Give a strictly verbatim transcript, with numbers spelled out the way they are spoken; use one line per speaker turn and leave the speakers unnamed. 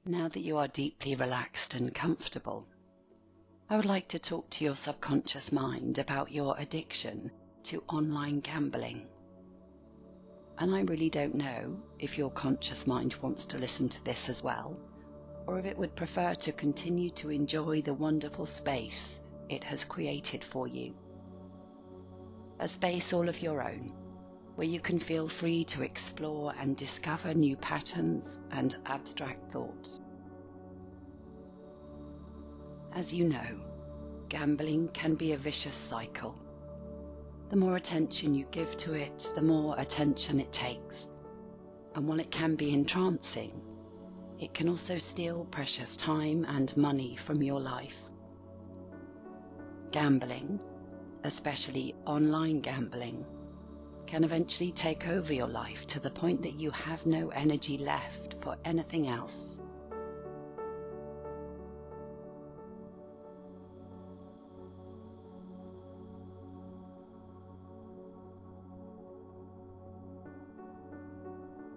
Now that you are deeply relaxed and comfortable, I would like to talk to your subconscious mind about your addiction to online gambling. And I really don't know if your conscious mind wants to listen to this as well, or if it would prefer to continue to enjoy the wonderful space it has created for you. A space all of your own, where you can feel free to explore and discover new patterns and abstract thoughts. As you know, gambling can be a vicious cycle. The more attention you give to it, the more attention it takes. And while it can be entrancing, it can also steal precious time and money from your life. Gambling, especially online gambling, can eventually take over your life to the point that you have no energy left for anything else.